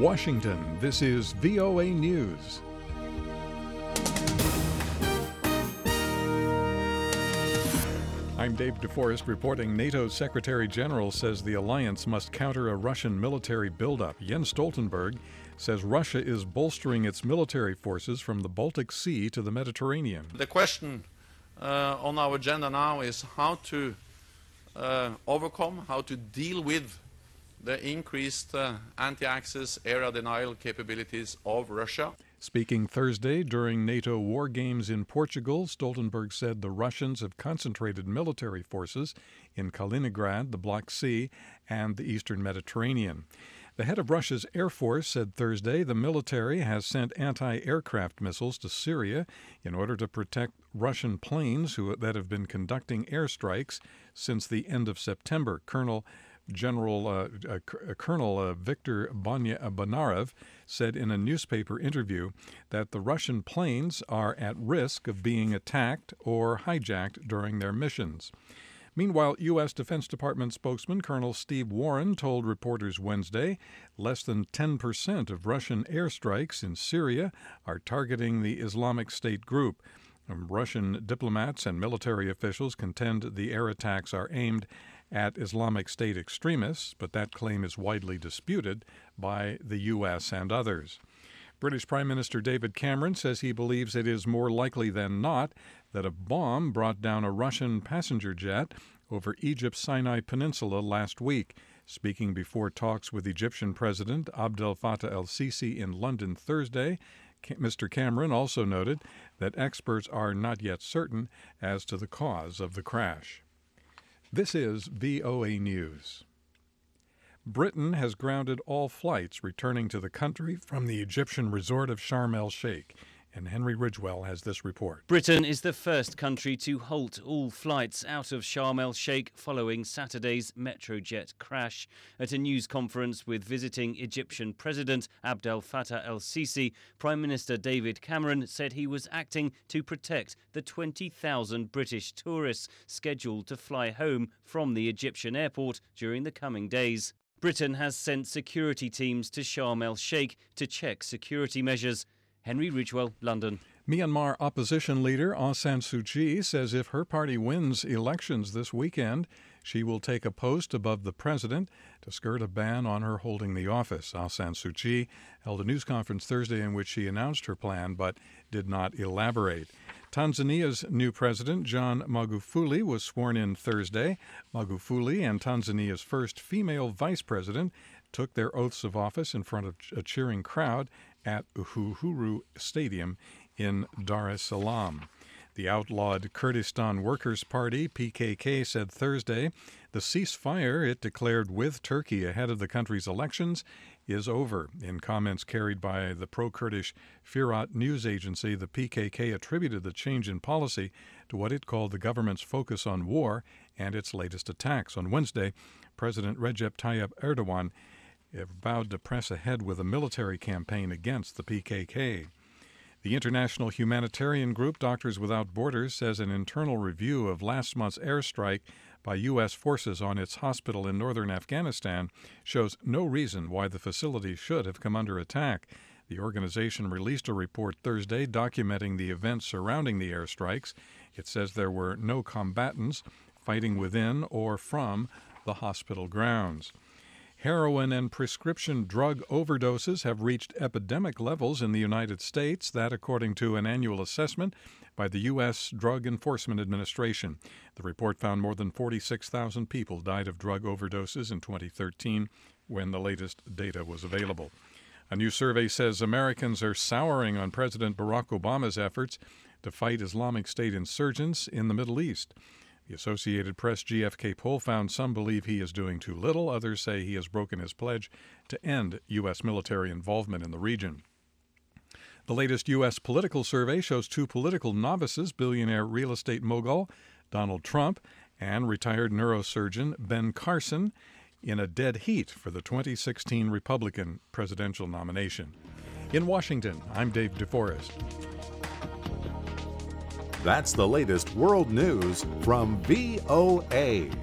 Washington, this is VOA News. I'm Dave DeForest reporting. NATO's Secretary General says the alliance must counter a Russian military buildup. Jens Stoltenberg says Russia is bolstering its military forces from the Baltic Sea to the Mediterranean. The question on our agenda now is how to overcome, how to deal with the increased anti-access area denial capabilities of Russia. Speaking Thursday during NATO war games in Portugal, Stoltenberg said the Russians have concentrated military forces in Kaliningrad, the Black Sea, and the eastern Mediterranean. The head of Russia's Air Force said Thursday the military has sent anti-aircraft missiles to Syria in order to protect Russian planes that have been conducting airstrikes since the end of September. Colonel Viktor Bonarev said in a newspaper interview that the Russian planes are at risk of being attacked or hijacked during their missions. Meanwhile, U.S. Defense Department spokesman Colonel Steve Warren told reporters Wednesday less than 10% of Russian airstrikes in Syria are targeting the Islamic State group. Russian diplomats and military officials contend the air attacks are aimed at Islamic State extremists, but that claim is widely disputed by the U.S. and others. British Prime Minister David Cameron says he believes it is more likely than not that a bomb brought down a Russian passenger jet over Egypt's Sinai Peninsula last week. Speaking before talks with Egyptian President Abdel Fattah el-Sisi in London Thursday, Mr. Cameron also noted that experts are not yet certain as to the cause of the crash. This is VOA News. Britain has grounded all flights returning to the country from the Egyptian resort of Sharm el-Sheikh, and Henry Ridgwell has this report. Britain is the first country to halt all flights out of Sharm el-Sheikh following Saturday's Metrojet crash. At a news conference with visiting Egyptian President Abdel Fattah el-Sisi, Prime Minister David Cameron said he was acting to protect the 20,000 British tourists scheduled to fly home from the Egyptian airport during the coming days. Britain has sent security teams to Sharm el-Sheikh to check security measures. Henry Ridgwell, London. Myanmar opposition leader Aung San Suu Kyi says if her party wins elections this weekend, she will take a post above the president to skirt a ban on her holding the office. Aung San Suu Kyi held a news conference Thursday in which she announced her plan but did not elaborate. Tanzania's new president, John Magufuli, was sworn in Thursday. Magufuli and Tanzania's first female vice president took their oaths of office in front of a cheering crowd at Uhuru Stadium in Dar es Salaam. The outlawed Kurdistan Workers' Party, PKK, said Thursday the ceasefire it declared with Turkey ahead of the country's elections is over. In comments carried by the pro-Kurdish Firat news agency, the PKK attributed the change in policy to what it called the government's focus on war and its latest attacks. On Wednesday, President Recep Tayyip Erdogan vowed to press ahead with a military campaign against the PKK. The international humanitarian group Doctors Without Borders says an internal review of last month's airstrike by U.S. forces on its hospital in northern Afghanistan shows no reason why the facility should have come under attack. The organization released a report Thursday documenting the events surrounding the airstrikes. It says there were no combatants fighting within or from the hospital grounds. Heroin and prescription drug overdoses have reached epidemic levels in the United States, that according to an annual assessment by the U.S. Drug Enforcement Administration. The report found more than 46,000 people died of drug overdoses in 2013 when the latest data was available. A new survey says Americans are souring on President Barack Obama's efforts to fight Islamic State insurgents in the Middle East. The Associated Press GFK poll found some believe he is doing too little. Others say he has broken his pledge to end U.S. military involvement in the region. The latest U.S. political survey shows two political novices, billionaire real estate mogul Donald Trump and retired neurosurgeon Ben Carson, in a dead heat for the 2016 Republican presidential nomination. In Washington, I'm Dave DeForest. That's the latest world news from VOA.